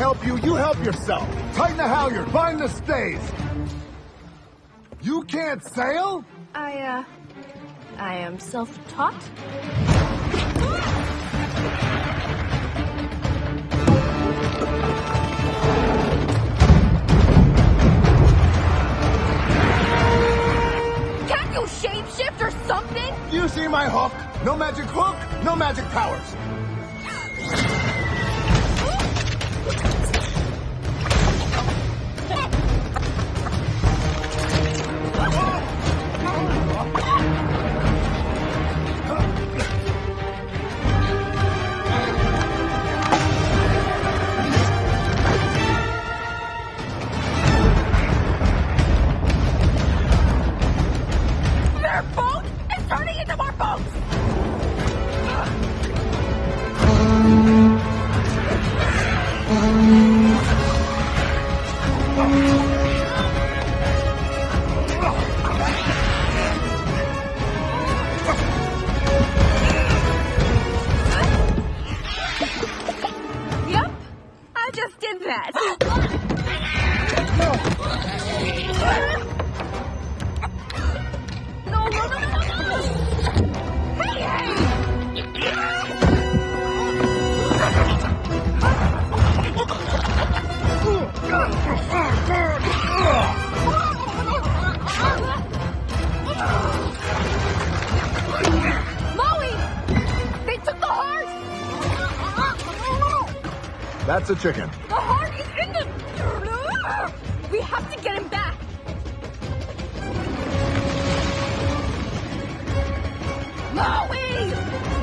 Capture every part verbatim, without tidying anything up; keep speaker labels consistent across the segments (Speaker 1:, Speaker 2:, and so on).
Speaker 1: help you, you help yourself. Tighten the halyard, bind the stays. You can't sail?
Speaker 2: I, uh, I am self-taught. Can't you shapeshift or something?
Speaker 1: You see my hook? No magic hook, no magic powers.
Speaker 2: Their boat is turning into more boats! Yep, I just did that. No, no, no, no, no! Hey, hey! Maui! They took the heart!
Speaker 1: That's a chicken.
Speaker 2: The heart is in the... We have to get him back. Maui!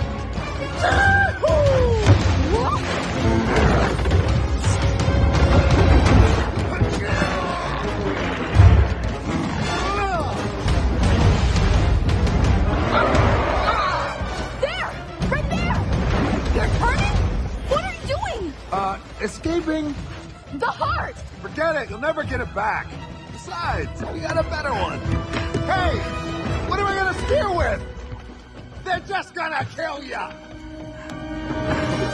Speaker 2: There! Right there! You're turning? What are you doing?
Speaker 1: Uh, escaping?
Speaker 2: The heart!
Speaker 1: Forget it, you'll never get it back. Besides, we got a better one. Hey! What am I gonna steer with? They're just gonna kill ya!